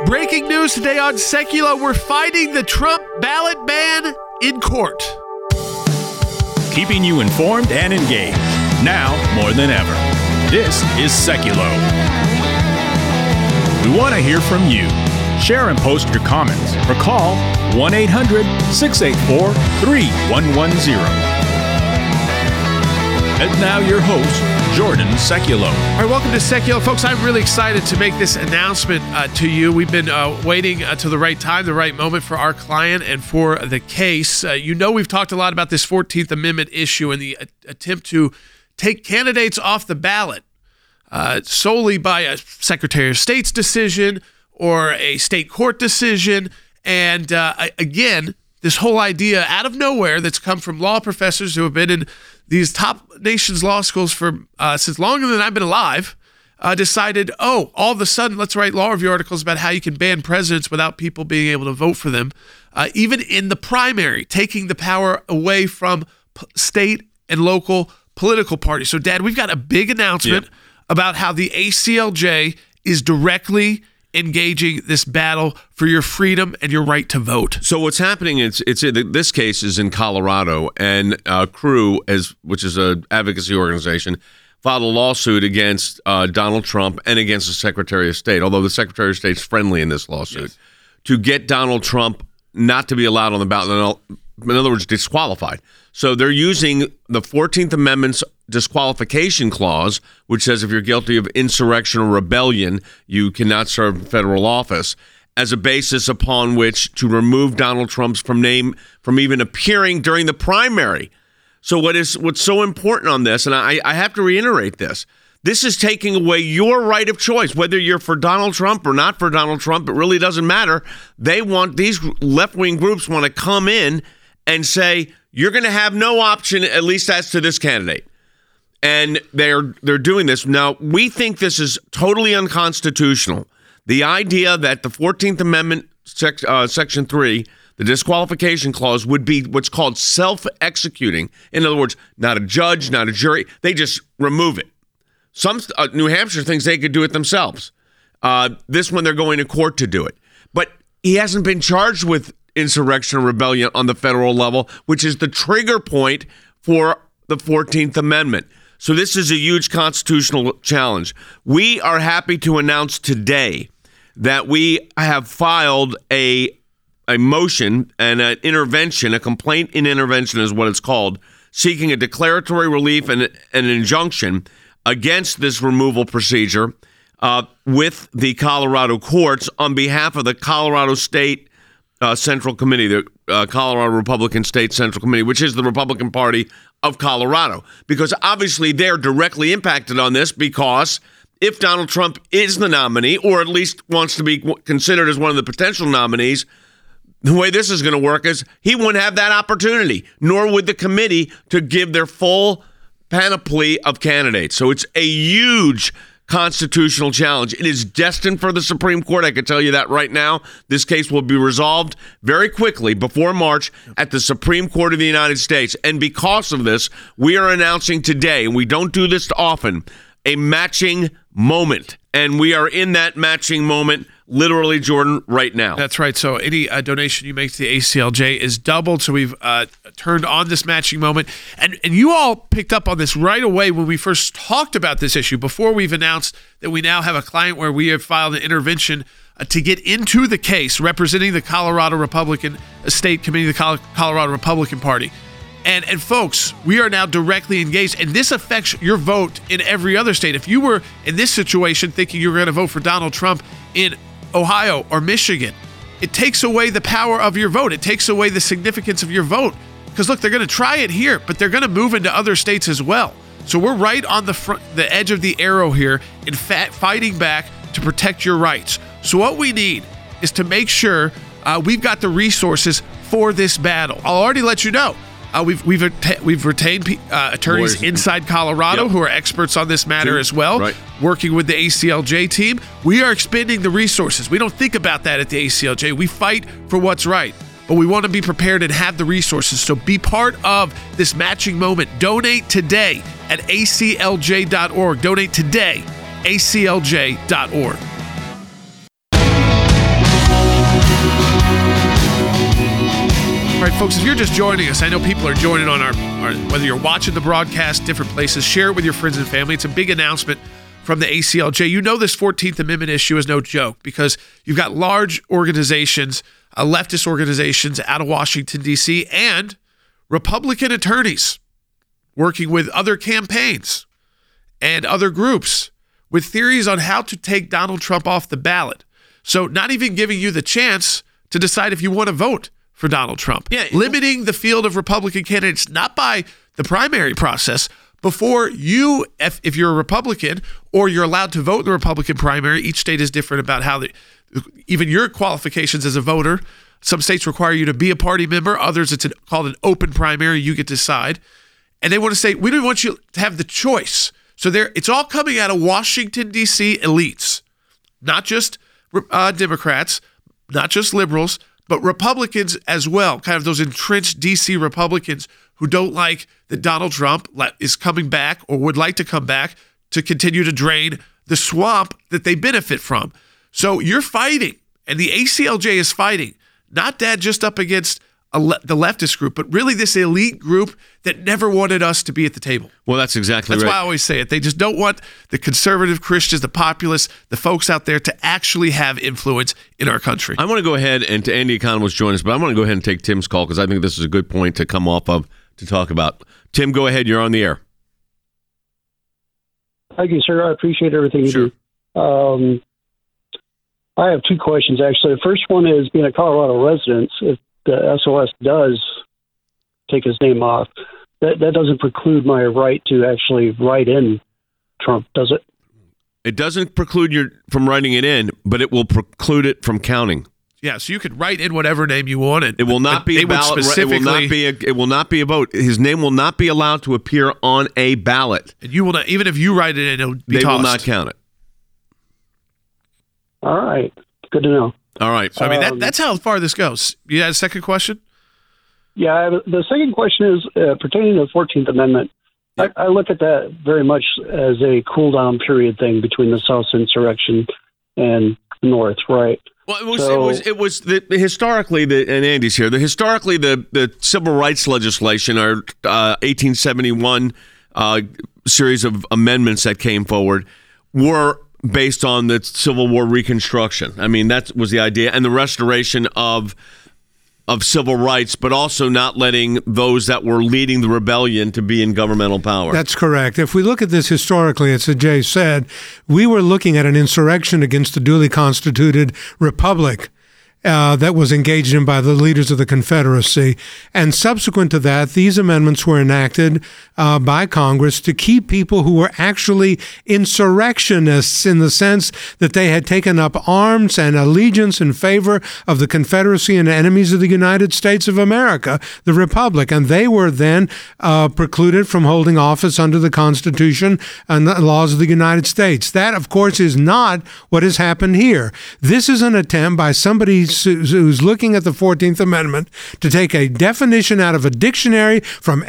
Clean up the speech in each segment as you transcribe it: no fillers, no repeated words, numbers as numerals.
breaking news today on Secular. We're fighting the Trump ballot ban in court. Keeping you informed and engaged, now more than ever. This is Secular. We want to hear from you. Share and post your comments or call 1-800-684-3110. And now your host, Jordan Secular. All right, welcome to Secular. Folks, I'm really excited to make this announcement to you. We've been waiting to the right time, the right moment for our client and for the case. We've talked a lot about this 14th Amendment issue and the attempt to take candidates off the ballot solely by a Secretary of State's decision or a state court decision. And again, this whole idea out of nowhere that's come from law professors who have been in these top nations law schools for since longer than I've been alive, decided, all of a sudden, let's write law review articles about how you can ban presidents without people being able to vote for them, even in the primary, taking the power away from state and local political parties. So, Dad, we've got a big announcement about how the ACLJ is directly engaging this battle for your freedom and your right to vote. So what's happening is this case is in Colorado, and Crew, which is an advocacy organization, filed a lawsuit against Donald Trump and against the Secretary of State, although the Secretary of State's friendly in this lawsuit, to get Donald Trump not to be allowed on the ballot. In other words, disqualified. So they're using the 14th Amendment's disqualification clause, which says if you're guilty of insurrection or rebellion, you cannot serve federal office, as a basis upon which to remove Donald Trump's from even appearing during the primary. So what's so important on this, and I have to reiterate this is taking away your right of choice, whether you're for Donald Trump or not for Donald Trump. It really doesn't matter. These left-wing groups want to come in and say, you're going to have no option, at least as to this candidate. And they're doing this. Now, we think this is totally unconstitutional. The idea that the 14th Amendment, Section 3, the disqualification clause, would be what's called self-executing. In other words, not a judge, not a jury. They just remove it. Some New Hampshire thinks they could do it themselves. This one, they're going to court to do it. But he hasn't been charged with insurrection or rebellion on the federal level, which is the trigger point for the 14th Amendment. So this is a huge constitutional challenge. We are happy to announce today that we have filed a motion and an intervention, a complaint in intervention is what it's called, seeking a declaratory relief and an injunction against this removal procedure with the Colorado courts on behalf of the Colorado State Central Committee, the Colorado Republican State Central Committee, which is the Republican Party of Colorado, because obviously they're directly impacted on this, because if Donald Trump is the nominee, or at least wants to be considered as one of the potential nominees, the way this is going to work is he wouldn't have that opportunity, nor would the committee, to give their full panoply of candidates. So it's a huge constitutional challenge. It is destined for the Supreme Court. I can tell you that right now. This case will be resolved very quickly before March at the Supreme Court of the United States. And because of this, we are announcing today, and we don't do this often, a matching moment. And we are in that matching moment, literally, Jordan, right now. That's right. So any donation you make to the ACLJ is doubled. So we've turned on this matching moment. And you all picked up on this right away when we first talked about this issue, before we've announced that we now have a client where we have filed an intervention to get into the case representing the Colorado Republican State Committee, the Colorado Republican Party. And folks, we are now directly engaged, and this affects your vote in every other state. If you were in this situation thinking you were going to vote for Donald Trump in Ohio or Michigan, it takes away the power of your vote. It takes away the significance of your vote. Because look, they're going to try it here, but they're going to move into other states as well. So we're right on the edge of the arrow here in fighting back to protect your rights. So what we need is to make sure we've got the resources for this battle. I'll already let you know. We've retained attorneys inside Colorado who are experts on this matter as well, working with the ACLJ team. We are expending the resources. We don't think about that at the ACLJ. We fight for what's right, but we want to be prepared and have the resources. So be part of this matching moment. Donate today at aclj.org. Donate today, aclj.org. folks, if you're just joining us, I know people are joining on our whether you're watching the broadcast, different places, share it with your friends and family. It's a big announcement from the ACLJ. You know this 14th Amendment issue is no joke because you've got large organizations, leftist organizations out of Washington, D.C., and Republican attorneys working with other campaigns and other groups with theories on how to take Donald Trump off the ballot. So not even giving you the chance to decide if you want to vote for Donald Trump. Yeah. Limiting the field of Republican candidates, not by the primary process, before you, if you're a Republican or you're allowed to vote in the Republican primary. Each state is different about how even your qualifications as a voter. Some states require you to be a party member. Others, it's called an open primary. You get to decide. And they want to say, we don't want you to have the choice. So it's all coming out of Washington, D.C. elites, not just Democrats, not just liberals, but Republicans as well, kind of those entrenched D.C. Republicans who don't like that Donald Trump is coming back or would like to come back to continue to drain the swamp that they benefit from. So you're fighting, and the ACLJ is fighting, not just up against the leftist group, but really this elite group that never wanted us to be at the table. Well, that's exactly right. That's why I always say it. They just don't want the conservative Christians, the populists, the folks out there to actually have influence in our country. I want to go ahead, and to Andy Economist join us, but I want to go ahead and take Tim's call because I think this is a good point to come off of to talk about. Tim, go ahead. You're on the air. Thank you, sir. I appreciate everything you do. I have two questions, actually. The first one is, being a Colorado resident, if the SOS does take his name off, that doesn't preclude my right to actually write in Trump, does it? It doesn't preclude you from writing it in, but it will preclude it from counting. Yeah, so you could write in whatever name you want. It will not be a ballot. It will not be a vote. His name will not be allowed to appear on a ballot. And you will not, even if you write it in, it will be tossed. They will not count it. All right. Good to know. All right. So, I mean, that's how far this goes. You had a second question? Yeah, the second question is pertaining to the 14th Amendment. Yep. I look at that very much as a cool-down period thing between the South's insurrection and the North, right? Well, it was historically, and Andy's here, historically the civil rights legislation, our 1871 series of amendments that came forward, were based on the Civil War Reconstruction. I mean, that was the idea, and the restoration of civil rights, but also not letting those that were leading the rebellion to be in governmental power. That's correct. If we look at this historically, as Jay said, we were looking at an insurrection against the duly constituted republic that was engaged in by the leaders of the Confederacy. And subsequent to that, these amendments were enacted by Congress to keep people who were actually insurrectionists in the sense that they had taken up arms and allegiance in favor of the Confederacy and enemies of the United States of America, the Republic. And they were then precluded from holding office under the Constitution and the laws of the United States. That, of course, is not what has happened here. This is an attempt by somebody who's looking at the 14th Amendment to take a definition out of a dictionary from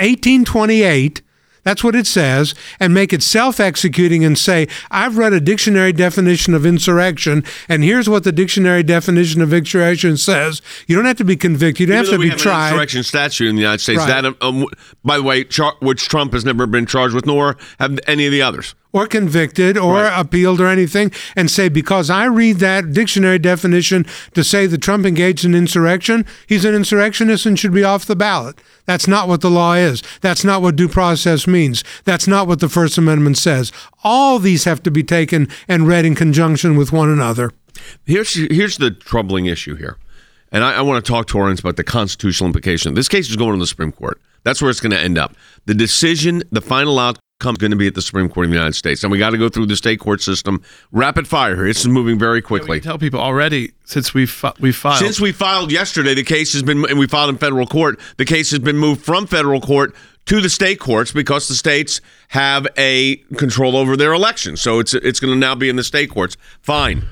1828, that's what it says, and make it self-executing and say, I've read a dictionary definition of insurrection, and here's what the dictionary definition of insurrection says. You don't have to be convicted. You don't have to be tried. We have an insurrection statute in the United States. Right. That, by the way, which Trump has never been charged with, nor have any of the others. Or convicted or appealed or anything, and say, because I read that dictionary definition to say that Trump engaged in insurrection, he's an insurrectionist and should be off the ballot. That's not what the law is. That's not what due process means. That's not what the First Amendment says. All these have to be taken and read in conjunction with one another. Here's the troubling issue here. And I want to talk to Torrance about the constitutional implication. This case is going to the Supreme Court. That's where it's going to end up. The decision, the final outcome, is going to be at the Supreme Court of the United States. And we got to go through the state court system. Rapid fire here. It's moving very quickly. We can tell people already, since we filed. Since we filed yesterday, the case has been, and we filed in federal court, the case has been moved from federal court to the state courts because the states have a control over their elections. So it's going to now be in the state courts. Fine.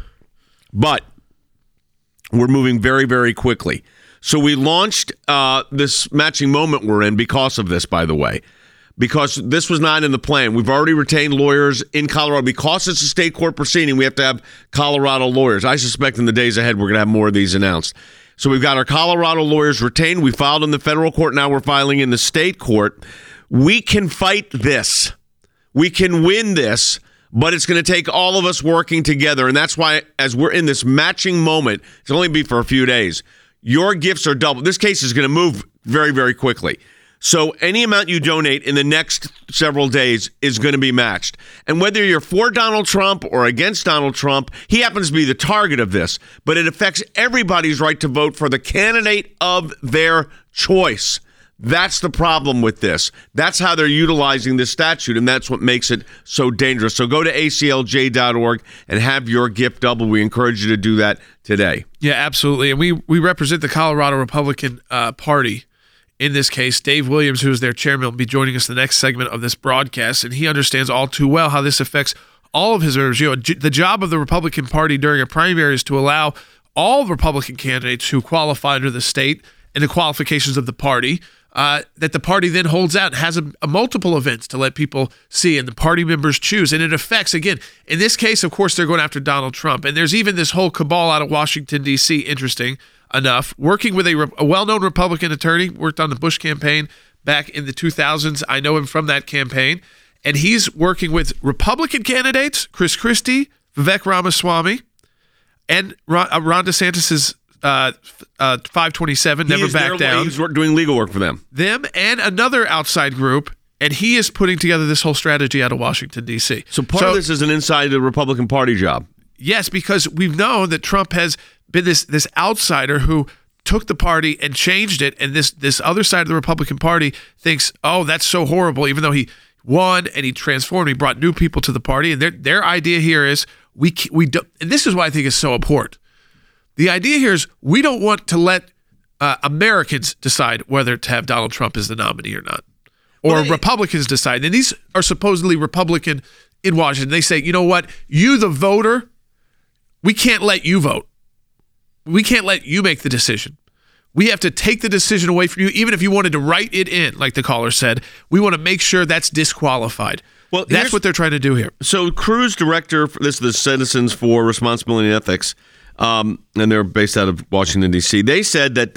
But we're moving very, very quickly. So we launched this matching moment we're in because of this, by the way, because this was not in the plan. We've already retained lawyers in Colorado. Because it's a state court proceeding, we have to have Colorado lawyers. I suspect in the days ahead we're going to have more of these announced. So we've got our Colorado lawyers retained. We filed in the federal court. Now we're filing in the state court. We can fight this. We can win this, but it's going to take all of us working together. And that's why, as we're in this matching moment, it's only be for a few days, your gifts are double. This case is going to move very, very quickly. So any amount you donate in the next several days is going to be matched. And whether you're for Donald Trump or against Donald Trump, he happens to be the target of this. But it affects everybody's right to vote for the candidate of their choice. That's the problem with this. That's how they're utilizing this statute, and that's what makes it so dangerous. So go to aclj.org and have your gift double. We encourage you to do that today. Yeah, absolutely. And we represent the Colorado Republican Party. In this case, Dave Williams, who is their chairman, will be joining us in the next segment of this broadcast, and he understands all too well how this affects all of his members. You know, the job of the Republican Party during a primary is to allow all Republican candidates who qualify under the state and the qualifications of the party, that the party then holds out and has a multiple events to let people see, and the party members choose. And it affects, again, in this case, of course, they're going after Donald Trump. And there's even this whole cabal out of Washington, D.C., interesting enough, working with a well-known Republican attorney, worked on the Bush campaign back in the 2000s. I know him from that campaign. And he's working with Republican candidates, Chris Christie, Vivek Ramaswamy, and Ron DeSantis' 527, never back down. He's doing legal work for them. Them and another outside group, and he is putting together this whole strategy out of Washington, D.C. So part of this is an inside the Republican Party job. Yes, because we've known that Trump has been this outsider who took the party and changed it, and this other side of the Republican Party thinks, oh, that's so horrible, even though he won and he transformed, he brought new people to the party, and their idea here is we don't, and this is why I think it's so important. The idea here is we don't want to let Americans decide whether to have Donald Trump as the nominee or not, or Republicans decide. And these are supposedly Republican in Washington. They say, you know what, you the voter, we can't let you vote. We can't let you make the decision. We have to take the decision away from you, even if you wanted to write it in, like the caller said. We want to make sure that's disqualified. Well, that's what they're trying to do here. So Cruz, director, this is the Citizens for Responsibility and Ethics, and they're based out of Washington, D.C. They said that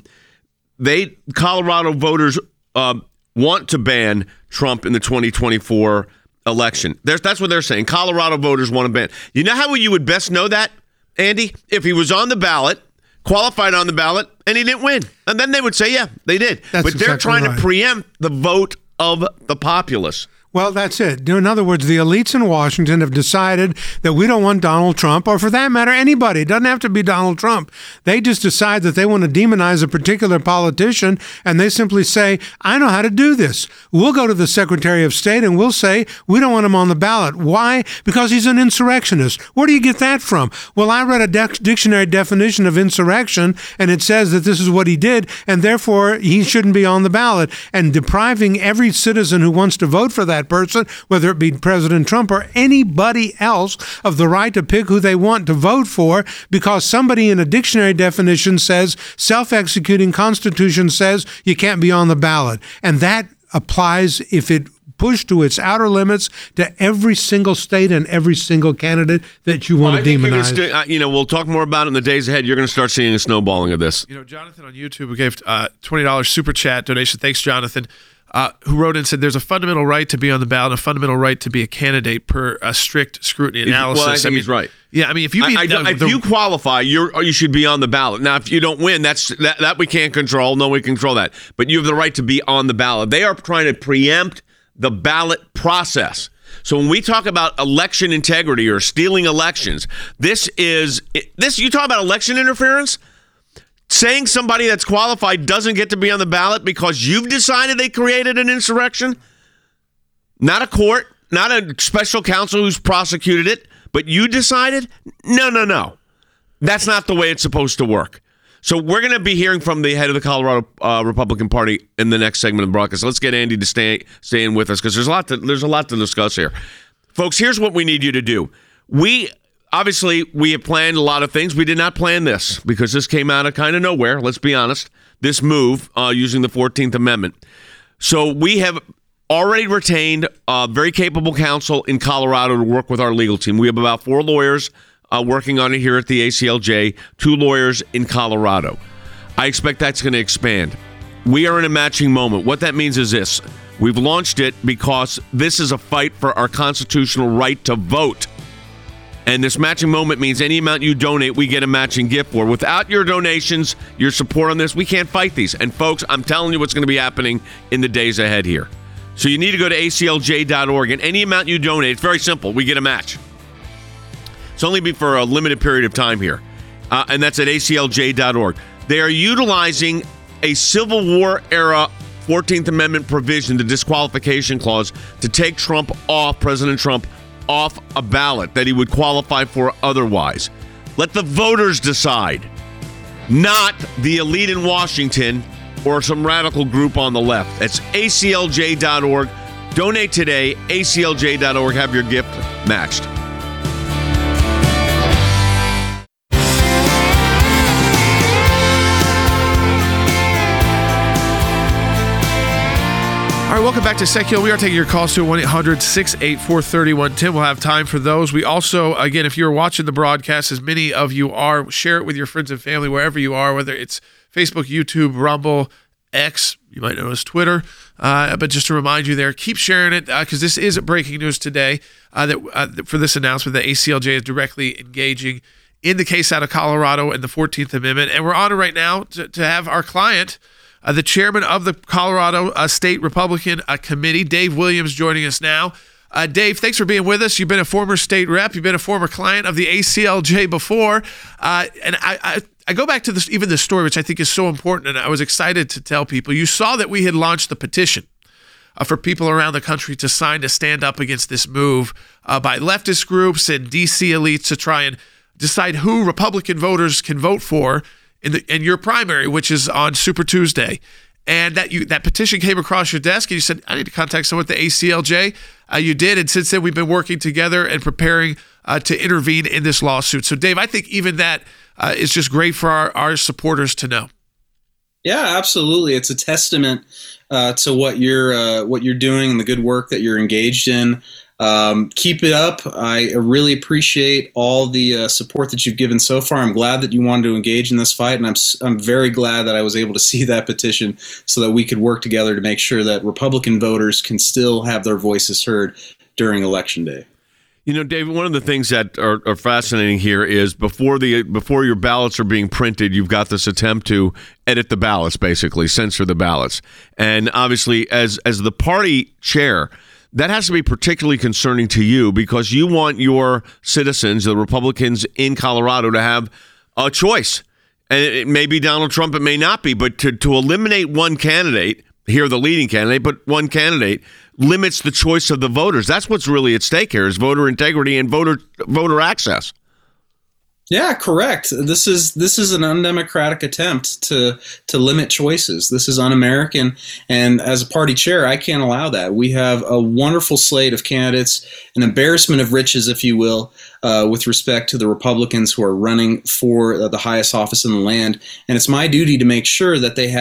Colorado voters want to ban Trump in the 2024 election. That's what they're saying. Colorado voters want to ban. You know how you would best know that, Andy? If he was on the ballot, qualified on the ballot, and he didn't win. And then they would say, yeah, they did. But they're trying to preempt the vote of the populace. Well, that's it. In other words, the elites in Washington have decided that we don't want Donald Trump, or for that matter, anybody. It doesn't have to be Donald Trump. They just decide that they want to demonize a particular politician, and they simply say, I know how to do this. We'll go to the Secretary of State and we'll say, we don't want him on the ballot. Why? Because he's an insurrectionist. Where do you get that from? Well, I read a dictionary definition of insurrection, and it says that this is what he did, and therefore he shouldn't be on the ballot. And depriving every citizen who wants to vote for that person, whether it be President Trump or anybody else, of the right to pick who they want to vote for, because somebody in a dictionary definition says, self-executing constitution says you can't be on the ballot. And that applies, if it pushed to its outer limits, to every single state and every single candidate that you want to demonize. We'll talk more about it in the days ahead. You're going to start seeing a snowballing of this. Jonathan on YouTube gave $20 super chat donation. Thanks, Jonathan. Who wrote in and said there's a fundamental right to be on the ballot, a fundamental right to be a candidate per a strict scrutiny analysis. Well, I think he's right. Yeah, I mean, if you you qualify, you should be on the ballot. Now, if you don't win, that we can't control. No, we control that. But you have the right to be on the ballot. They are trying to preempt the ballot process. So when we talk about election integrity or stealing elections, this. You talk about election interference. Saying somebody that's qualified doesn't get to be on the ballot because you've decided they created an insurrection? Not a court, not a special counsel who's prosecuted it, but you decided? No. That's not the way it's supposed to work. So we're going to be hearing from the head of the Colorado Republican Party in the next segment of the broadcast. Let's get Andy to stay in with us because there's a lot to discuss here. Folks, here's what we need you to do. Obviously, we have planned a lot of things. We did not plan this because this came out of kind of nowhere, let's be honest, this move using the 14th Amendment. So we have already retained a very capable counsel in Colorado to work with our legal team. We have about 4 lawyers working on it here at the ACLJ, 2 lawyers in Colorado. I expect that's going to expand. We are in a matching moment. What that means is this. We've launched it because this is a fight for our constitutional right to vote. And this matching moment means any amount you donate, we get a matching gift for. Without your donations, your support on this, we can't fight these. And folks, I'm telling you what's going to be happening in the days ahead here. So you need to go to aclj.org, and any amount you donate, it's very simple. We get a match. It's only be for a limited period of time here. And that's at aclj.org. They are utilizing a Civil War era 14th Amendment provision, the disqualification clause, to take President Trump off a ballot that he would qualify for otherwise. Let the voters decide, not the elite in Washington or some radical group on the left. That's aclj.org. Donate today, aclj.org. Have your gift matched. All right, welcome back to Secular. We are taking your calls to 1-800-684-3110. We'll have time for those. We also, again, if you're watching the broadcast, as many of you are, share it with your friends and family wherever you are, whether it's Facebook, YouTube, Rumble, X, you might know as Twitter. But just to remind you there, keep sharing it because this is breaking news today for this announcement that ACLJ is directly engaging in the case out of Colorado and the 14th Amendment. And we're honored right now to have our client, the chairman of the Colorado State Republican Committee, Dave Williams, joining us now. Dave, thanks for being with us. You've been a former state rep. You've been a former client of the ACLJ before. And I go back to this, even the story, which I think is so important, and I was excited to tell people. You saw that we had launched the petition for people around the country to sign to stand up against this move by leftist groups and DC elites to try and decide who Republican voters can vote for in your primary, which is on Super Tuesday. And that petition came across your desk, and you said, I need to contact someone at the ACLJ. You did, and since then we've been working together and preparing to intervene in this lawsuit. So, Dave, I think even that is just great for our supporters to know. Yeah, absolutely. It's a testament to what you're doing and the good work that you're engaged in. Keep it up. I really appreciate all the support that you've given so far. I'm glad that you wanted to engage in this fight, and I'm very glad that I was able to see that petition so that we could work together to make sure that Republican voters can still have their voices heard during Election Day. You know, David, one of the things that are fascinating here is before your ballots are being printed, you've got this attempt to edit the ballots, basically censor the ballots, and obviously, as the party chair, that has to be particularly concerning to you because you want your citizens, the Republicans in Colorado, to have a choice. And it may be Donald Trump, it may not be, but to eliminate one candidate, here the leading candidate, but one candidate limits the choice of the voters. That's what's really at stake here is voter integrity and voter access. Yeah, correct. This is an undemocratic attempt to limit choices. This is un-American, and as a party chair, I can't allow that. We have a wonderful slate of candidates, an embarrassment of riches, if you will, with respect to the Republicans who are running for the highest office in the land, and it's my duty to make sure that they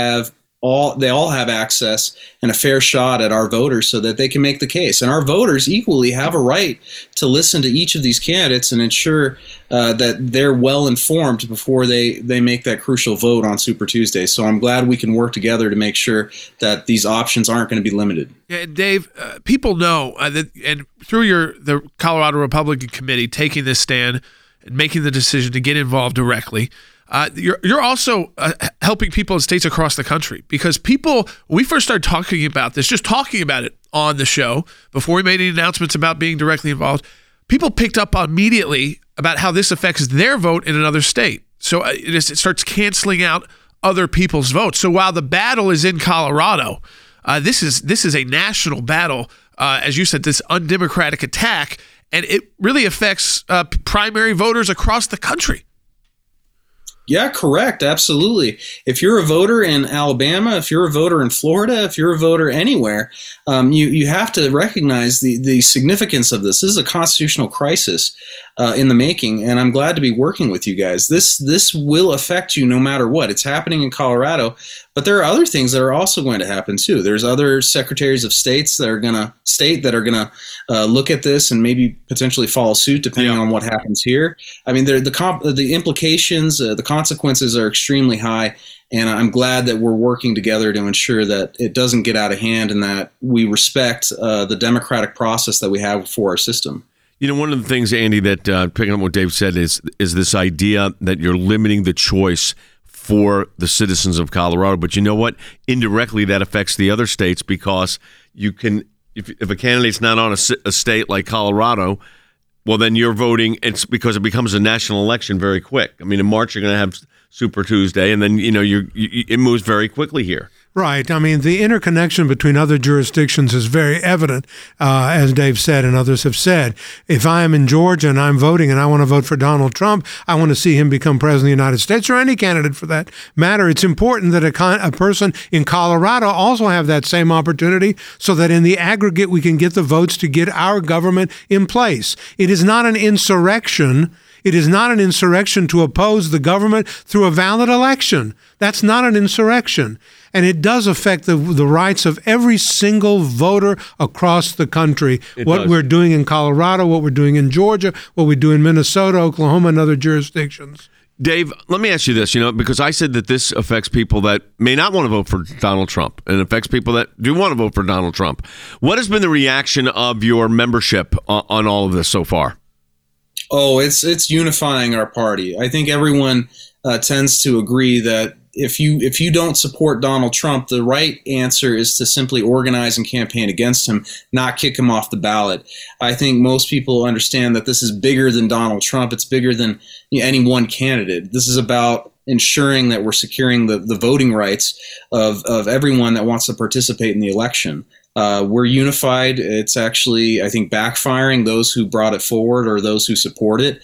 all have access and a fair shot at our voters so that they can make the case. And our voters equally have a right to listen to each of these candidates and ensure that they're well informed before they make that crucial vote on Super Tuesday. So I'm glad we can work together to make sure that these options aren't going to be limited. Yeah, and Dave, people know that, and through the Colorado Republican Committee taking this stand and making the decision to get involved directly, you're also helping people in states across the country because when we first started talking about this, just talking about it on the show before we made any announcements about being directly involved, people picked up immediately about how this affects their vote in another state. So it starts canceling out other people's votes. So while the battle is in Colorado, this is a national battle, as you said, this undemocratic attack, and it really affects primary voters across the country. Yeah, correct. Absolutely. If you're a voter in Alabama, if you're a voter in Florida, if you're a voter anywhere, you have to recognize the significance of this. This is a constitutional crisis in the making, and I'm glad to be working with you guys. This will affect you no matter what. It's happening in Colorado, But there are other things that are also going to happen too. There's other secretaries of states that are going to look at this and maybe potentially follow suit depending on what happens here. I mean, the implications, the consequences are extremely high. And I'm glad that we're working together to ensure that it doesn't get out of hand and that we respect the democratic process that we have for our system. You know, one of the things, Andy, that picking up what Dave said is this idea that you're limiting the choice for the citizens of Colorado. But you know what? Indirectly, that affects the other states because you can, if a candidate's not on a state like Colorado, well, then you're voting. It's because it becomes a national election very quick. I mean, in March, you're going to have Super Tuesday, and then, it moves very quickly here. Right. I mean, the interconnection between other jurisdictions is very evident, as Dave said and others have said. If I am in Georgia and I'm voting and I want to vote for Donald Trump, I want to see him become president of the United States, or any candidate for that matter. It's important that a person in Colorado also have that same opportunity so that in the aggregate we can get the votes to get our government in place. It is not an insurrection. It is not an insurrection to oppose the government through a valid election. That's not an insurrection. And it does affect the rights of every single voter across the country. We're doing in Colorado, what we're doing in Georgia, what we do in Minnesota, Oklahoma, and other jurisdictions. Dave, let me ask you this, because I said that this affects people that may not want to vote for Donald Trump, and it affects people that do want to vote for Donald Trump. What has been the reaction of your membership on all of this so far? Oh, it's unifying our party. I think everyone tends to agree that if you don't support Donald Trump, the right answer is to simply organize and campaign against him, not kick him off the ballot. I think most people understand that this is bigger than Donald Trump. It's bigger than any one candidate. This is about ensuring that we're securing the voting rights of everyone that wants to participate in the election. We're unified. It's actually, I think, backfiring those who brought it forward or those who support it.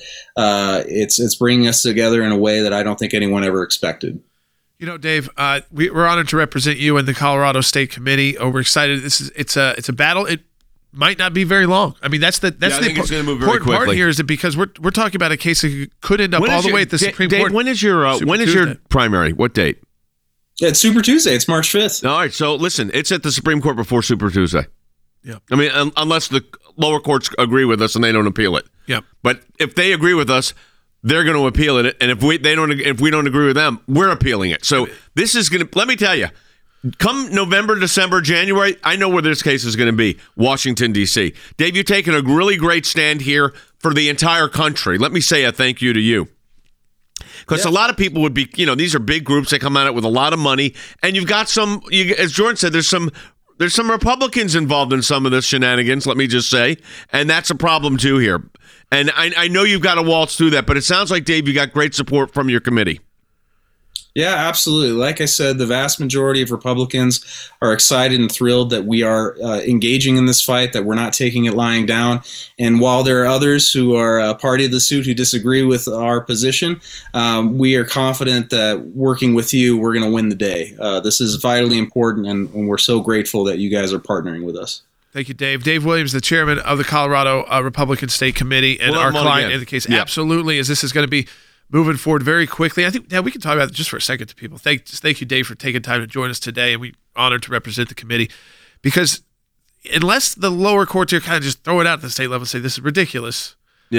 It's bringing us together in a way that I don't think anyone ever expected. Dave, we're honored to represent you in the Colorado State Committee. We're excited. It's a battle. It might not be very long. I mean, that's the important part here is that because we're talking about a case that could end up all the way at the Supreme Court. Dave, when is your primary? What date? It's Super Tuesday. It's March 5th. All right. So listen, it's at the Supreme Court before Super Tuesday. Yeah. I mean, unless the lower courts agree with us and they don't appeal it. Yeah. But if they agree with us, they're going to appeal it, and if we don't agree with them, we're appealing it. So this is going to. Let me tell you, come November, December, January, I know where this case is going to be. Washington, D.C. Dave, you've taken a really great stand here for the entire country. Let me say a thank you to you. Because a lot of people would be, these are big groups. They come out with a lot of money. And you've got as Jordan said, there's some Republicans involved in some of this shenanigans, let me just say. And that's a problem, too, here. And I know you've got to waltz through that, but it sounds like, Dave, you got great support from your committee. Yeah, absolutely. Like I said, the vast majority of Republicans are excited and thrilled that we are engaging in this fight, that we're not taking it lying down. And while there are others who are a party of the suit who disagree with our position, we are confident that working with you, we're going to win the day. This is vitally important, and we're so grateful that you guys are partnering with us. Thank you, Dave. Dave Williams, the chairman of the Colorado Republican State Committee, and our client in the case. Yep. Absolutely, as this is going to be moving forward very quickly. I think we can talk about it just for a second to people. Thank you, Dave, for taking time to join us today, and we're honored to represent the committee. Because unless the lower courts here kind of just throw it out at the state level and say this is ridiculous,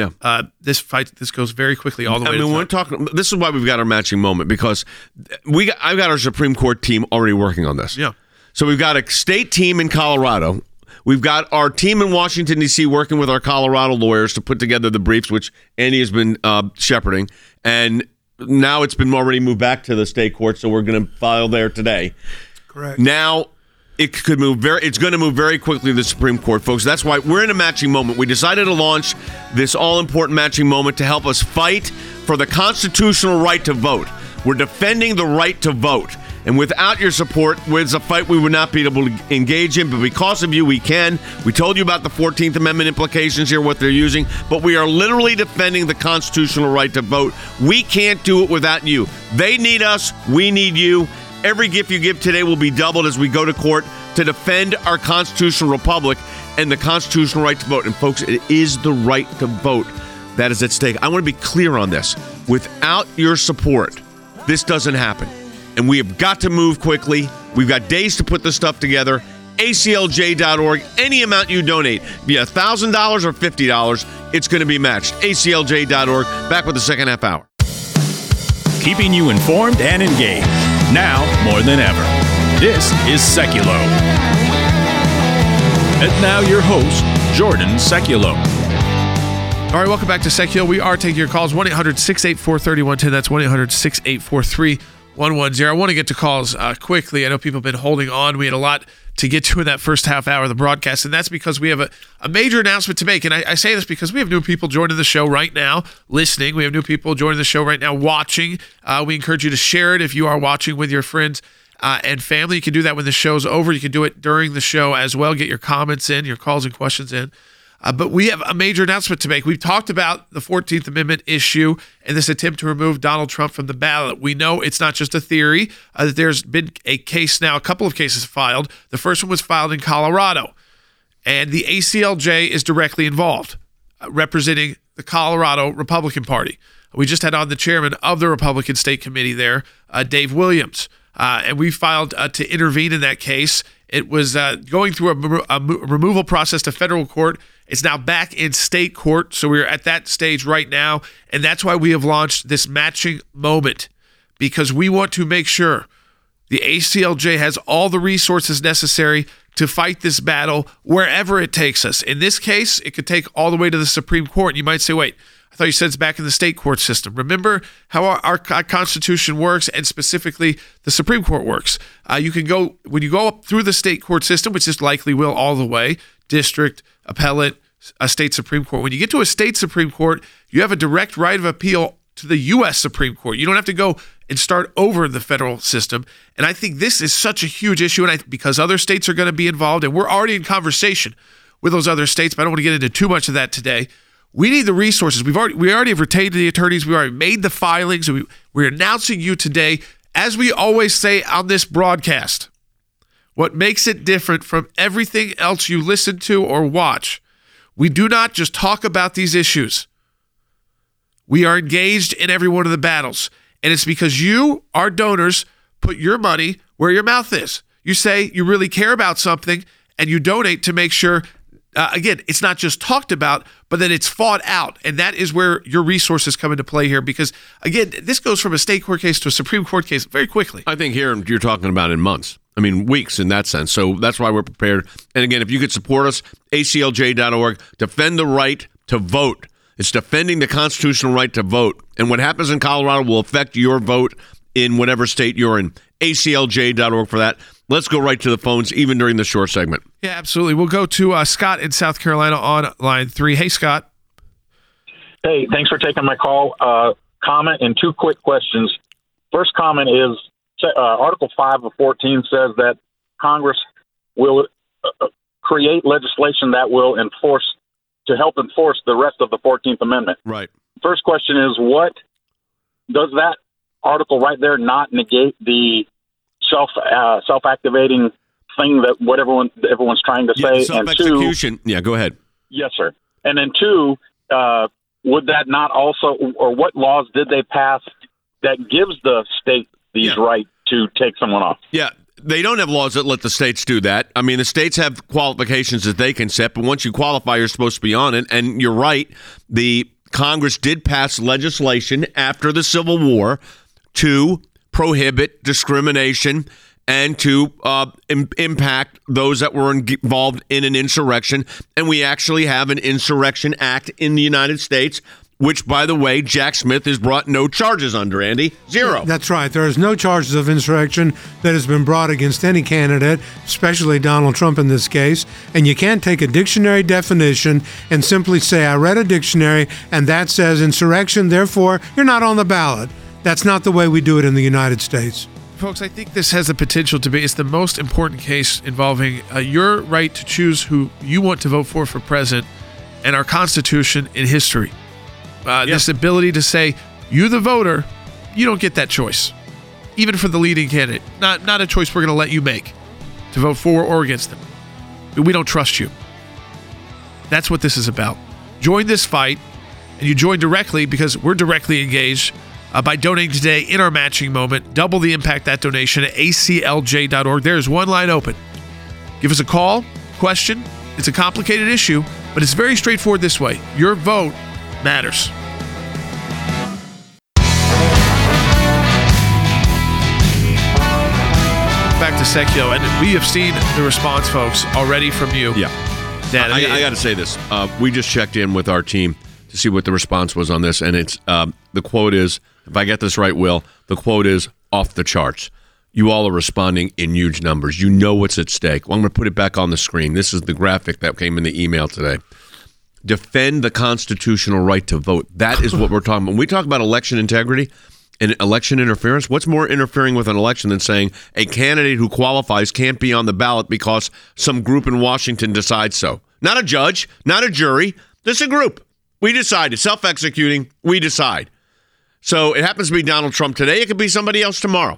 this goes very quickly all the way. We're talking. This is why we've got our matching moment, because I've got our Supreme Court team already working on this. Yeah. So we've got a state team in Colorado. We've got our team in Washington, D.C. working with our Colorado lawyers to put together the briefs, which Andy has been shepherding. And now it's been already moved back to the state court, so we're going to file there today. Correct. Now it's going to move very quickly to the Supreme Court, folks. That's why we're in a matching moment. We decided to launch this all-important matching moment to help us fight for the constitutional right to vote. We're defending the right to vote. And without your support, it's a fight we would not be able to engage in. But because of you, we can. We told you about the 14th Amendment implications here, what they're using. But we are literally defending the constitutional right to vote. We can't do it without you. They need us. We need you. Every gift you give today will be doubled as we go to court to defend our constitutional republic and the constitutional right to vote. And folks, it is the right to vote that is at stake. I want to be clear on this. Without your support, this doesn't happen. and we have got to move quickly. We've got days to put this stuff together. ACLJ.org. Any amount you donate, be $1,000 or $50, it's going to be matched. ACLJ.org. Back with the second half hour. Keeping you informed and engaged. Now more than ever. This is Seculo. And now your host, Jordan Seculo. All right, welcome back to Seculo. We are taking your calls, 1-800-684-3110. That's 1-800-684-3110. I want to get to calls quickly. I know people have been holding on. We had a lot to get to in that first half hour of the broadcast, and that's because we have a major announcement to make. And I say this because we have new people joining the show right now, listening. We have new people joining the show right now, watching. We encourage you to share it if you are watching with your friends and family. You can do that when the show's over. You can do it during the show as well. Get your comments in, your calls and questions in. But we have a major announcement to make. We've talked about the 14th Amendment issue and this attempt to remove Donald Trump from the ballot. We know it's not just a theory, that there's been a case now, a couple of cases filed. The first one was filed in Colorado, and the ACLJ is directly involved, representing the Colorado Republican Party. We just had on the chairman of the Republican State Committee there, Dave Williams, and we filed to intervene in that case. It was going through a removal process to federal court. It's now back in state court, so we're at that stage right now, and that's why we have launched this matching moment, because we want to make sure the ACLJ has all the resources necessary to fight this battle wherever it takes us. In this case, it could take all the way to the Supreme Court. You might say, wait, I thought you said it's back in the state court system. Remember how our Constitution works, and specifically the Supreme Court works. You can go, when you go up through the state court system, which is likely will all the way, district, appellate, a state Supreme Court. When you get to a state Supreme Court, you have a direct right of appeal to the U.S. Supreme Court. You don't have to go and start over in the federal system. And I think this is such a huge issue, and because other states are going to be involved, and we're already in conversation with those other states, but I don't want to get into too much of that today. We need the resources. We already have retained the attorneys. We already made the filings. We're announcing you today, as we always say on this broadcast, what makes it different from everything else you listen to or watch. We do not just talk about these issues. We are engaged in every one of the battles. And it's because you, our donors, put your money where your mouth is. You say you really care about something and you donate to make sure, again, it's not just talked about, but that it's fought out. And that is where your resources come into play here. Because, again, this goes from a state court case to a Supreme Court case very quickly. I think here you're talking about in months. I mean, weeks in that sense. So that's why we're prepared. And again, if you could support us, ACLJ.org, defend the right to vote. It's defending the constitutional right to vote. And what happens in Colorado will affect your vote in whatever state you're in. ACLJ.org for that. Let's go right to the phones, even during the short segment. Yeah, absolutely. We'll go to Scott in South Carolina on line 3. Hey, Scott. Hey, thanks for taking my call. Comment and 2 quick questions. First comment is, Article 5 of 14 says that Congress will create legislation that will help enforce the rest of the 14th Amendment. Right. First question is, what does that article right there not negate the self-activating thing that everyone's trying to say? Self-execution. And 2, go ahead. Yes, sir. And then 2, would that not also, or what laws did they pass that gives the state these right to take someone off? Yeah, they don't have laws that let the states do that. I mean, the states have qualifications that they can set, but once you qualify, you're supposed to be on it. And you're right, the Congress did pass legislation after the Civil War to prohibit discrimination and to impact those that were involved in an insurrection. And we actually have an Insurrection Act in the United States, which, by the way, Jack Smith has brought no charges under, Andy. 0. That's right. There is no charges of insurrection that has been brought against any candidate, especially Donald Trump in this case. And you can't take a dictionary definition and simply say, I read a dictionary and that says insurrection, therefore you're not on the ballot. That's not the way we do it in the United States. Folks, I think this has the potential to be, it's the most important case involving your right to choose who you want to vote for president and our Constitution in history. This ability to say, you the voter, you don't get that choice. Even for the leading candidate. Not a choice we're going to let you make to vote for or against them. We don't trust you. That's what this is about. Join this fight, and you join directly because we're directly engaged by donating today in our matching moment. Double the impact that donation at aclj.org. There is one line open. Give us a call, question. It's a complicated issue, but it's very straightforward this way. Your vote matters. Back to Secchio, and we have seen the response, folks, already from you. Yeah. Dan, I got to say this. We just checked in with our team to see what the response was on this, and it's the quote is, if I get this right, Will, the quote is off the charts. You all are responding in huge numbers. You know what's at stake. Well, I'm going to put it back on the screen. This is the graphic that came in the email today. Defend the constitutional right to vote. That is what we're talking about. When we talk about election integrity and election interference, what's more interfering with an election than saying a candidate who qualifies can't be on the ballot because some group in Washington decides so? Not a judge, not a jury, just a group. We decide. It's self-executing. We decide. So it happens to be Donald Trump today. It could be somebody else tomorrow.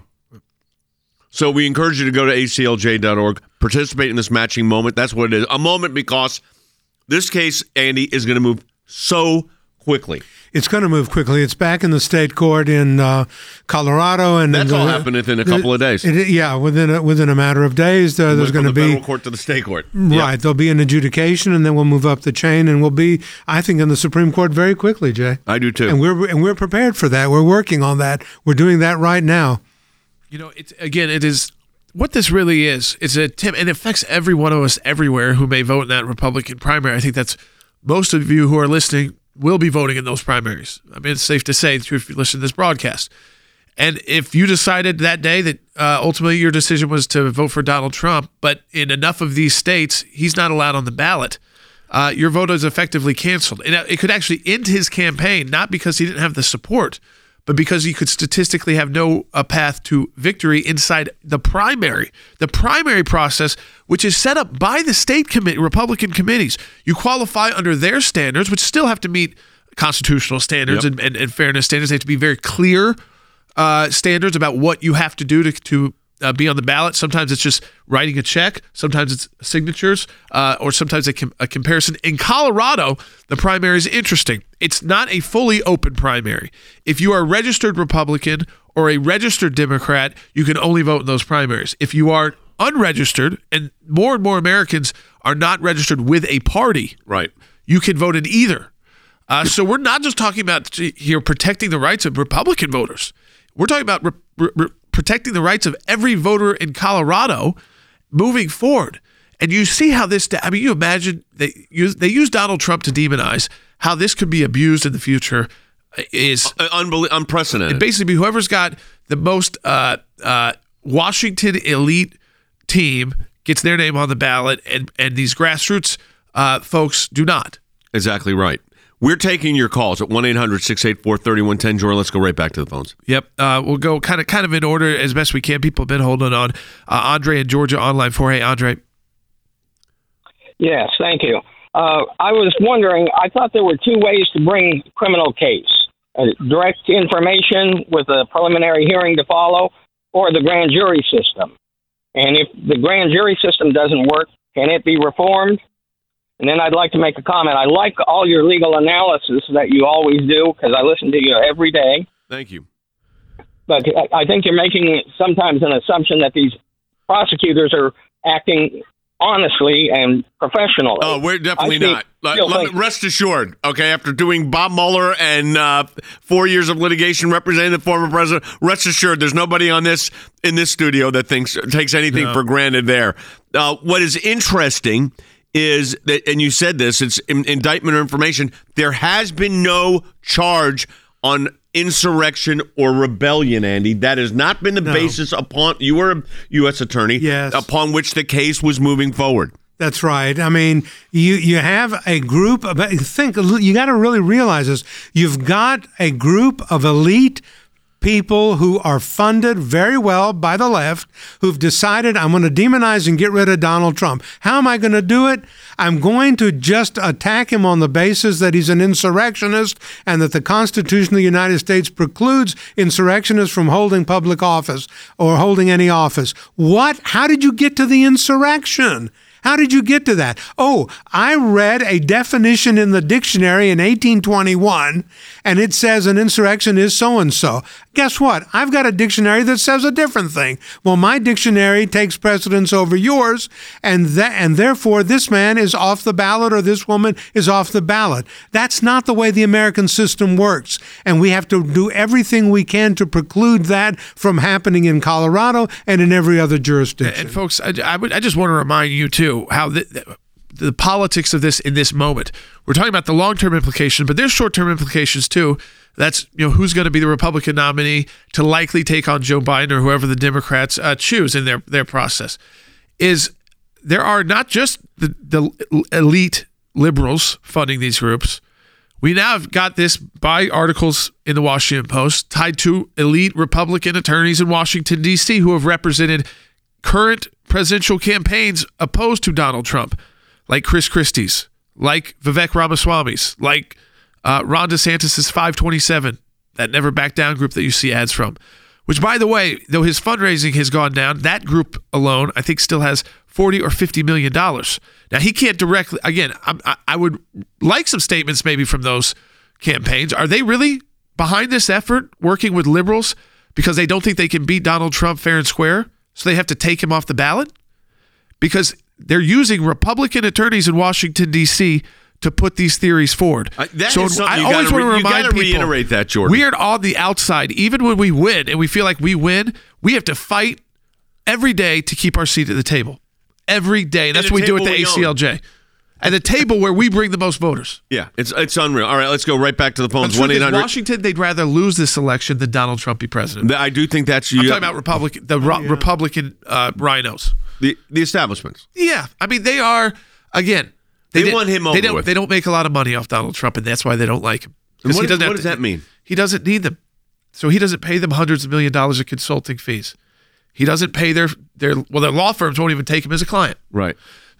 So we encourage you to go to aclj.org, participate in this matching moment. That's what it is. A moment because this case, Andy, is going to move so quickly. It's going to move quickly. It's back in the state court in Colorado, and that's all happened within a couple of days. Within a matter of days, there's going to be federal court to the state court. Right, yep. There'll be an adjudication, and then we'll move up the chain, and we'll be, I think, in the Supreme Court very quickly, Jay. I do too, and we're prepared for that. We're working on that. We're doing that right now. You know, it is what this really is. It's and it affects every one of us everywhere who may vote in that Republican primary. I think that's most of you who are listening will be voting in those primaries. I mean, it's safe to say if you listen to this broadcast. And if you decided that day that ultimately your decision was to vote for Donald Trump, but in enough of these states, he's not allowed on the ballot, your vote is effectively canceled. And it could actually end his campaign, not because he didn't have the support, but because he could statistically have no path to victory inside the primary process, which is set up by the state Republican committees. You qualify under their standards, which still have to meet constitutional standards and fairness standards. They have to be very clear standards about what you have to do to be on the ballot. Sometimes it's just writing a check. Sometimes it's signatures, or sometimes a comparison. In Colorado, the primary is interesting. It's not a fully open primary. If you are a registered Republican or a registered Democrat, you can only vote in those primaries. If you are unregistered, and more Americans are not registered with a party, right, you can vote in either. So we're not just talking about here protecting the rights of Republican voters. We're talking about protecting the rights of every voter in Colorado moving forward. And you see how this, I mean, you imagine they use Donald Trump to demonize. How this could be abused in the future is unprecedented. And basically, whoever's got the most Washington elite team gets their name on the ballot, and these grassroots folks do not. Exactly right. We're taking your calls at 1-800-684-3110. Jordan, let's go right back to the phones. Yep. We'll go kind of in order as best we can. People have been holding on. Andre in Georgia on line 4. Hey, Andre. Yes, thank you. I was wondering, I thought there were two ways to bring a criminal case. Direct information with a preliminary hearing to follow, or the grand jury system. And if the grand jury system doesn't work, can it be reformed? And then I'd like to make a comment. I like all your legal analysis that you always do, because I listen to you every day. Thank you. But I think you're making sometimes an assumption that these prosecutors are acting honestly and professionally. Oh, we're definitely not. Rest assured, okay, after doing Bob Mueller and 4 years of litigation representing the former president, rest assured there's nobody in this studio that takes anything for granted there. What is interesting is that, and you said this, it's indictment or information, there has been no charge on insurrection or rebellion, Andy. That has not been the basis upon, you were a U.S. attorney, yes, upon which the case was moving forward. That's right. I mean, you have a group of, you got to really realize this. You've got a group of elite people who are funded very well by the left, who've decided, I'm going to demonize and get rid of Donald Trump. How am I going to do it? I'm going to just attack him on the basis that he's an insurrectionist and that the Constitution of the United States precludes insurrectionists from holding public office or holding any office. How did you get to the insurrection? How did you get to that? Oh, I read a definition in the dictionary in 1821, and it says an insurrection is so-and-so. Guess what? I've got a dictionary that says a different thing. Well, my dictionary takes precedence over yours, and therefore this man is off the ballot or this woman is off the ballot. That's not the way the American system works, and we have to do everything we can to preclude that from happening in Colorado and in every other jurisdiction. And folks, I just want to remind you too how the politics of this in this moment. We're talking about the long-term implications, but there's short-term implications too. That's who's going to be the Republican nominee to likely take on Joe Biden or whoever the Democrats choose in their process. Is there are not just the elite liberals funding these groups. We now have got this by articles in the Washington Post tied to elite Republican attorneys in Washington, D.C. who have represented current presidential campaigns opposed to Donald Trump, like Chris Christie's, like Vivek Ramaswamy's, like Ron DeSantis' 527, that Never Back Down group that you see ads from, which, by the way, though his fundraising has gone down, that group alone, I think, still has $40 or $50 million. Now, he can't directly, again, I would like some statements maybe from those campaigns. Are they really behind this effort, working with liberals because they don't think they can beat Donald Trump fair and square, so they have to take him off the ballot? Because they're using Republican attorneys in Washington, D.C. to put these theories forward. I always want to remind people, reiterate that, Jordan. We are on the outside. Even when we win and we feel like we win, we have to fight every day to keep our seat at the table. Every day. That's what we do at the ACLJ. And the table where we bring the most voters. Yeah, it's unreal. All right, let's go right back to the phones. 1-800. Washington, they'd rather lose this election than Donald Trump be president. I do think that's you. I'm talking about Republican rhinos. The establishments. Yeah. I mean, they are, again, they want him over with. They don't make a lot of money off Donald Trump, and that's why they don't like him. And what does that mean? He doesn't need them. So he doesn't pay them hundreds of $millions of consulting fees. He doesn't pay their law firms won't even take him as a client. Right.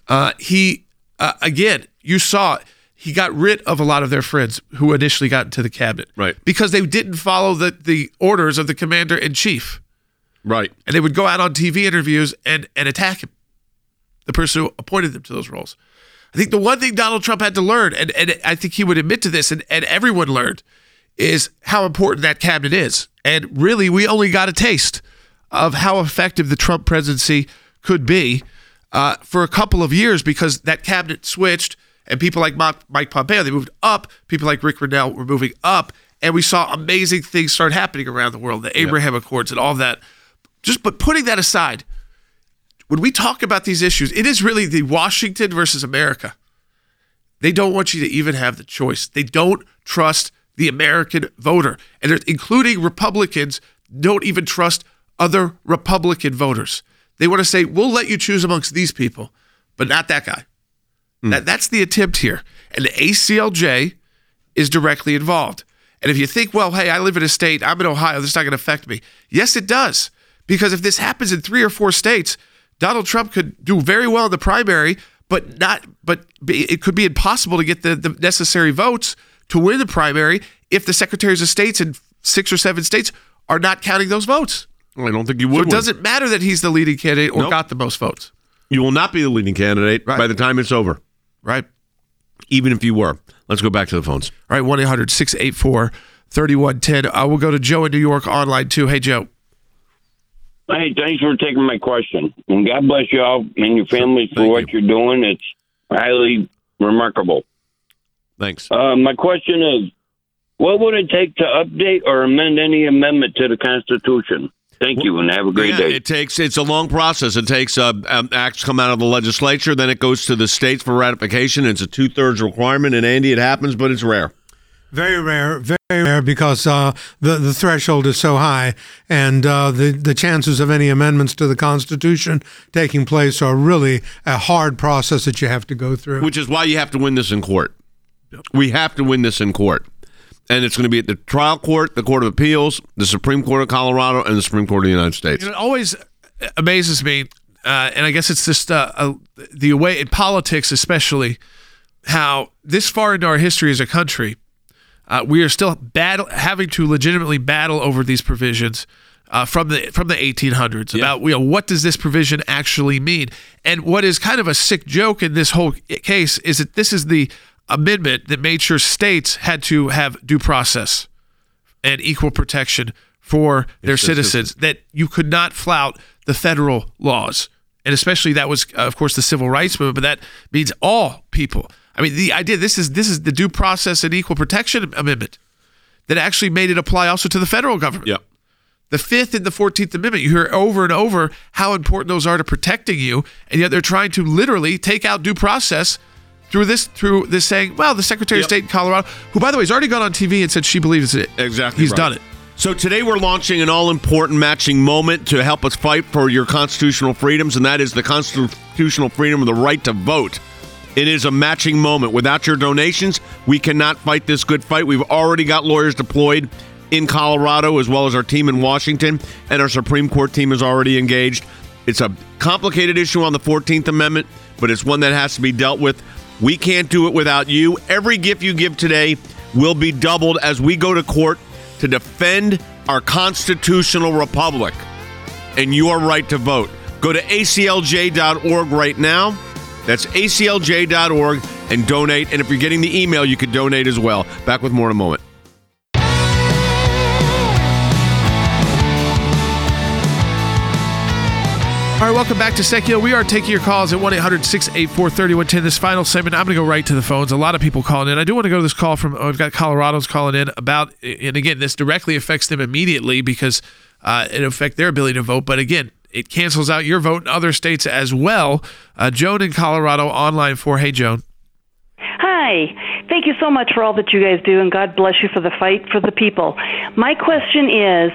Again, you saw he got rid of a lot of their friends who initially got into the cabinet. Right. Because they didn't follow the orders of the commander-in-chief. Right. And they would go out on TV interviews and attack him, the person who appointed them to those roles. I think the one thing Donald Trump had to learn, and I think he would admit to this, and everyone learned, is how important that cabinet is. And really, we only got a taste of how effective the Trump presidency could be for a couple of years, because that cabinet switched and people like Mike Pompeo, they moved up. People like Rick Grenell were moving up. And we saw amazing things start happening around the world, the Abraham Accords and all that. But putting that aside, when we talk about these issues, it is really the Washington versus America. They don't want you to even have the choice. They don't trust the American voter. And including Republicans don't even trust other Republican voters. They want to say, we'll let you choose amongst these people, but not that guy. That's the attempt here. And the ACLJ is directly involved. And if you think, well, hey, I live in a state, I'm in Ohio, this is not going to affect me. Yes, it does. Because if this happens in 3 or 4 states, Donald Trump could do very well in the primary, but it could be impossible to get the necessary votes to win the primary if the secretaries of states in 6 or 7 states are not counting those votes. I don't think you would. So it doesn't matter that he's the leading candidate or got the most votes. You will not be the leading candidate by the time it's over. Right. Even if you were. Let's go back to the phones. All right, 1-800-684-3110. We'll go to Joe in New York online too. Hey, Joe. Hey, thanks for taking my question. And God bless you all and your families for what you're doing. It's highly remarkable. Thanks. My question is, what would it take to update or amend any amendment to the Constitution? Thank you, and have a great day. It's a long process. It takes acts come out of the legislature, then it goes to the states for ratification. It's a 2/3 requirement, and Andy, it happens, but it's rare. Very rare, because the threshold is so high, and the chances of any amendments to the Constitution taking place are really a hard process that you have to go through. Which is why you have to win this in court. We have to win this in court. And it's going to be at the trial court, the Court of Appeals, the Supreme Court of Colorado, and the Supreme Court of the United States. It always amazes me, and I guess it's just the way in politics especially, how this far into our history as a country, we are still having to legitimately battle over these provisions from the 1800s about what does this provision actually mean. And what is kind of a sick joke in this whole case is that this is the amendment that made sure states had to have due process and equal protection for their citizens, that you could not flout the federal laws. And especially that was, of course, the Civil Rights Movement, but that means all people. I mean, the idea, this is the Due Process and Equal Protection Amendment that actually made it apply also to the federal government. Yep. The 5th and the 14th Amendment, you hear over and over how important those are to protecting you, and yet they're trying to literally take out due process through this saying, well, the Secretary of State in Colorado, who, by the way, has already gone on TV and said she believes it. Exactly. He's done it. So today we're launching an all-important matching moment to help us fight for your constitutional freedoms, and that is the constitutional freedom of the right to vote. It is a matching moment. Without your donations, we cannot fight this good fight. We've already got lawyers deployed in Colorado, as well as our team in Washington, and our Supreme Court team is already engaged. It's a complicated issue on the 14th Amendment, but it's one that has to be dealt with. We can't do it without you. Every gift you give today will be doubled as we go to court to defend our constitutional republic and your right to vote. Go to aclj.org right now. That's aclj.org and donate. And if you're getting the email, you could donate as well. Back with more in a moment. All right, welcome back to Secchio. We are taking your calls at 1-800-684-3110. This final segment, I'm going to go right to the phones. A lot of people calling in. I do want to go to this call from, we've got Colorado's calling in about, and again, this directly affects them immediately because it affects their ability to vote. But again, it cancels out your vote in other states as well. Joan in Colorado on line 4. Hey, Joan. Hi. Thank you so much for all that you guys do, and God bless you for the fight for the people. My question is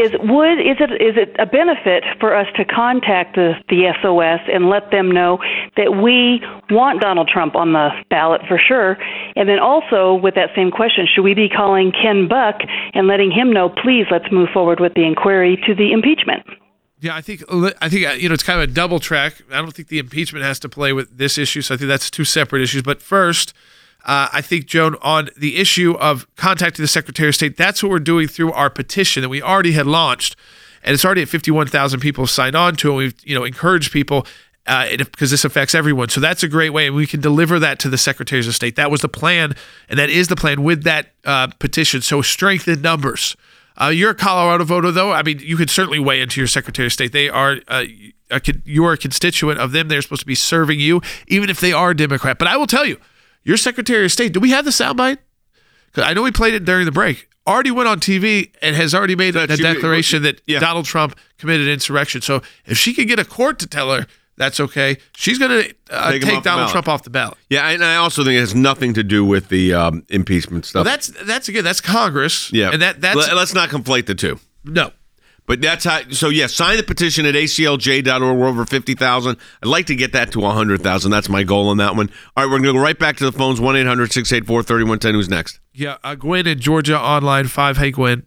it a benefit for us to contact the SOS and let them know that we want Donald Trump on the ballot for sure? And then also with that same question, should we be calling Ken Buck and letting him know, please, let's move forward with the inquiry to the impeachment? Yeah, I think it's kind of a double track. I don't think the impeachment has to play with this issue, so I think that's two separate issues. But first, I think, Joan, on the issue of contacting the Secretary of State, that's what we're doing through our petition that we already had launched, and it's already at 51,000 people signed on to it. We've encouraged people because this affects everyone. So that's a great way, and we can deliver that to the Secretaries of State. That was the plan, and that is the plan with that petition. So strengthen numbers. You're a Colorado voter, though. I mean, you could certainly weigh into your Secretary of State. They are you are a constituent of them. They're supposed to be serving you, even if they are a Democrat. But I will tell you, your Secretary of State, do we have the soundbite? Because I know we played it during the break. Already went on TV and has already made a declaration that Donald Trump committed insurrection. So if she could get a court to tell her that's okay, she's going to take Donald Trump off the ballot. Yeah, and I also think it has nothing to do with the impeachment stuff. Well, that's Congress. Yeah, and that's let's not conflate the two. No. But that's how. So sign the petition at aclj.org. We're over 50,000. I'd like to get that to 100,000. That's my goal on that one. All right, we're going to go right back to the phones. 1-800-684-3110. Who's next? Yeah, Gwen in Georgia on line 5. Hey, Gwen.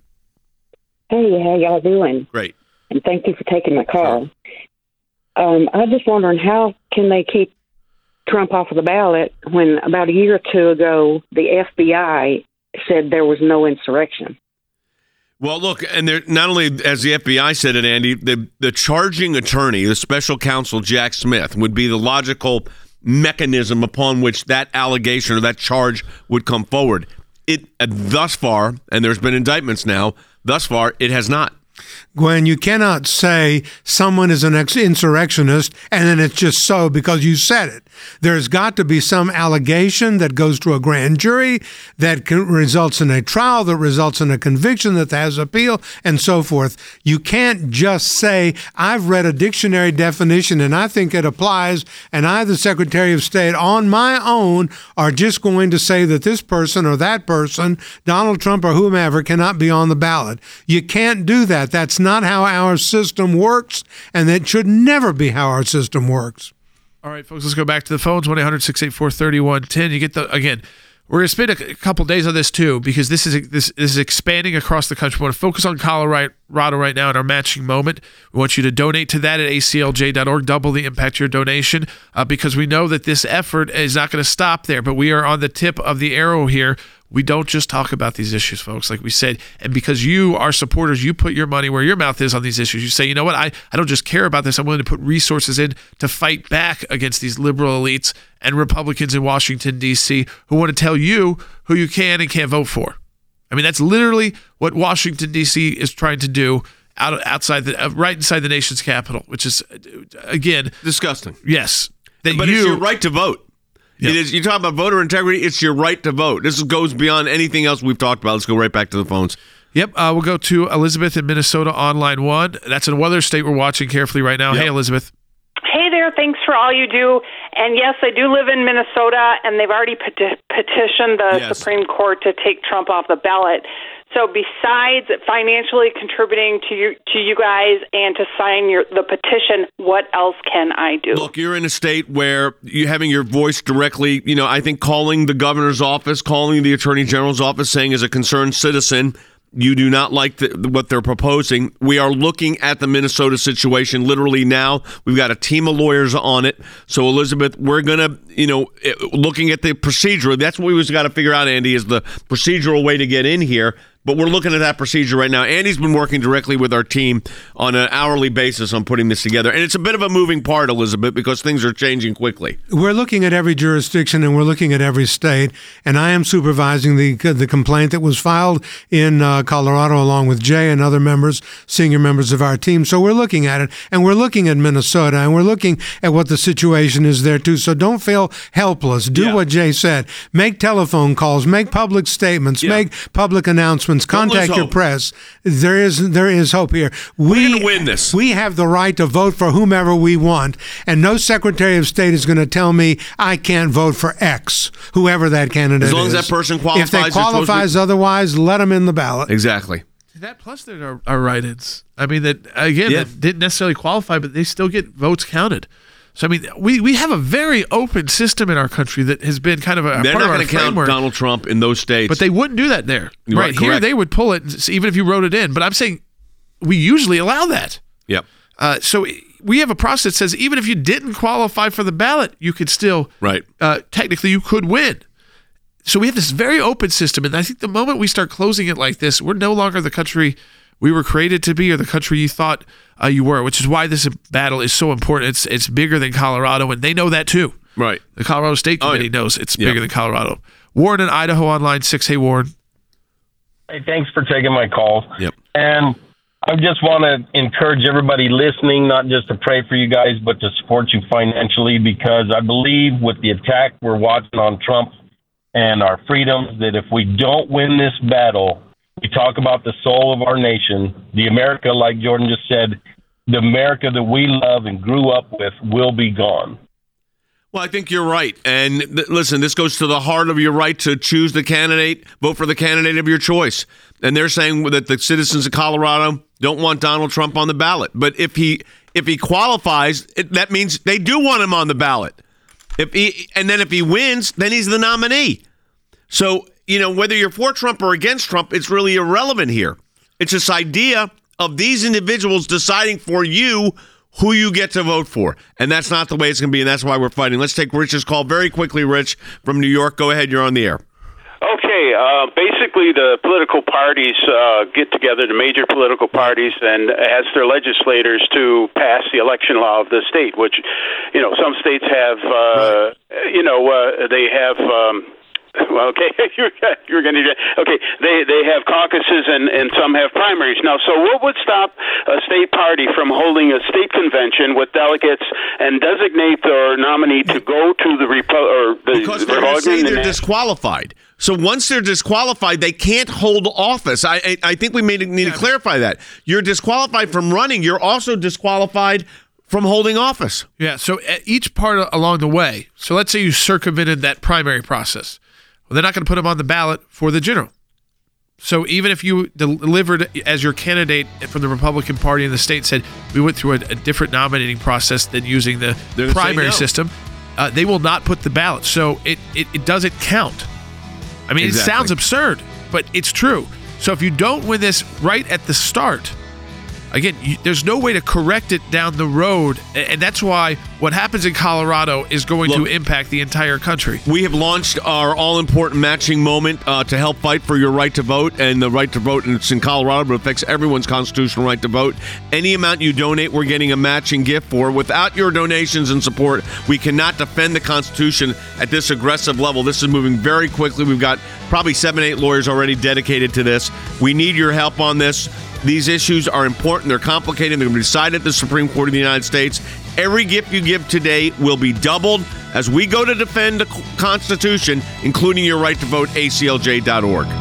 Hey, how y'all doing? Great. And thank you for taking my call. I was just wondering, how can they keep Trump off of the ballot when about a year or two ago the FBI said there was no insurrection? Well, look, and not only as the FBI said it, Andy, the charging attorney, the special counsel, Jack Smith, would be the logical mechanism upon which that allegation or that charge would come forward. It thus far, and there's been indictments now, thus far, it has not. Gwen, you cannot say someone is an insurrectionist and then it's just so because you said it. There's got to be some allegation that goes to a grand jury that results in a trial, that results in a conviction, that has appeal, and so forth. You can't just say, I've read a dictionary definition and I think it applies, and I, the Secretary of State, on my own, are just going to say that this person or that person, Donald Trump or whomever, cannot be on the ballot. You can't do that. That's not how our system works, and that should never be how our system works. All right, folks, let's go back to the phones, 1-800-684-3110. You get again, we're going to spend a couple days on this too, because this is expanding across the country. We want to focus on Colorado right now in our matching moment. We want you to donate to that at aclj.org, double the impact of your donation, because we know that this effort is not going to stop there, but we are on the tip of the arrow here we don't just talk about these issues, folks, like we said. And because you are supporters, you put your money where your mouth is on these issues. You say, you know what, I don't just care about this. I'm willing to put resources in to fight back against these liberal elites and Republicans in Washington, D.C., who want to tell you who you can and can't vote for. I mean, that's literally what Washington, D.C. is trying to do outside right inside the nation's capital, which is, again, disgusting. Yes. But it's your right to vote. Yep. It is. You talk about voter integrity. It's your right to vote. This goes beyond anything else we've talked about. Let's go right back to the phones. Yep. We'll go to Elizabeth in Minnesota on line 1. That's in another state we're watching carefully right now. Yep. Hey, Elizabeth. Hey there. Thanks for all you do. And yes, I do live in Minnesota, and they've already petitioned the Supreme Court to take Trump off the ballot. So besides financially contributing to you guys and to sign the petition, what else can I do? Look, you're in a state where you having your voice directly, I think calling the governor's office, calling the attorney general's office, saying as a concerned citizen, you do not like what they're proposing. We are looking at the Minnesota situation literally now. We've got a team of lawyers on it. So, Elizabeth, we're going to, looking at the procedure. That's what we've got to figure out, Andy, is the procedural way to get in here. But we're looking at that procedure right now. Andy's been working directly with our team on an hourly basis on putting this together. And it's a bit of a moving part, Elizabeth, because things are changing quickly. We're looking at every jurisdiction and we're looking at every state. And I am supervising the complaint that was filed in Colorado along with Jay and other members, senior members of our team. So we're looking at it. And we're looking at Minnesota and we're looking at what the situation is there too. So don't feel helpless. Do what Jay said. Make telephone calls. Make public statements. Make public announcements. Contact your press. There is hope here. We're going to win this. We have the right to vote for whomever we want, and no Secretary of State is going to tell me I can't vote for X, whoever that candidate is. As long as that person qualifies. If they qualifies otherwise, let them in the ballot. Exactly. That plus there are write-ins. I mean, that didn't necessarily qualify, but they still get votes counted. So, I mean, we have a very open system in our country that has been kind of a They're part not of our going to count framework. Donald Trump in those states. But they wouldn't do that there. Right here, they would pull it, even if you wrote it in. But I'm saying we usually allow that. Yep. So we have a process that says even if you didn't qualify for the ballot, you could still, technically you could win. So we have this very open system. And I think the moment we start closing it like this, we're no longer the country we were created to be or the country you thought you were, which is why this battle is so important. It's bigger than Colorado, and they know that too. Right. The Colorado State Committee knows it's bigger than Colorado. Warren in Idaho on line 6. Hey, Warren. Hey, thanks for taking my call. Yep. And I just want to encourage everybody listening, not just to pray for you guys, but to support you financially, because I believe with the attack we're watching on Trump and our freedoms, that if we don't win this battle, we talk about the soul of our nation, the America, like Jordan just said, the America that we love and grew up with will be gone. Well, I think you're right. And listen, this goes to the heart of your right to choose the candidate, vote for the candidate of your choice. And they're saying that the citizens of Colorado don't want Donald Trump on the ballot. But if he qualifies, that means they do want him on the ballot. If he wins, then he's the nominee. So, whether you're for Trump or against Trump, it's really irrelevant here. It's this idea of these individuals deciding for you who you get to vote for. And that's not the way it's going to be, and that's why we're fighting. Let's take Rich's call very quickly. Rich from New York. Go ahead. You're on the air. Okay. Basically, the political parties get together, the major political parties, and ask their legislators to pass the election law of the state, which, some states have, they have... Well, okay, you're going to. Okay, they have caucuses and some have primaries now. So, what would stop a state party from holding a state convention with delegates and designate their nominee to go to the because they're going to say they're disqualified. So once they're disqualified, they can't hold office. I think we need to clarify that. You're disqualified from running. You're also disqualified from holding office. Yeah. So at each part along the way. So let's say you circumvented that primary process. Well, they're not going to put him on the ballot for the general. So even if you delivered as your candidate from the Republican Party in the state said we went through a different nominating process than using the primary system, they will not put the ballot. So it doesn't count. I mean, It sounds absurd, but it's true. So if you don't win this right at the start, again, there's no way to correct it down the road, and that's why what happens in Colorado is going to impact the entire country. We have launched our all-important matching moment to help fight for your right to vote, and the right to vote, and it's in Colorado, but it affects everyone's constitutional right to vote. Any amount you donate, we're getting a matching gift for. Without your donations and support, we cannot defend the Constitution at this aggressive level. This is moving very quickly. We've got probably 7-8 lawyers already dedicated to this. We need your help on this. These issues are important. They're complicated. They're going to be decided at the Supreme Court of the United States. Every gift you give today will be doubled as we go to defend the Constitution, including your right to vote, aclj.org.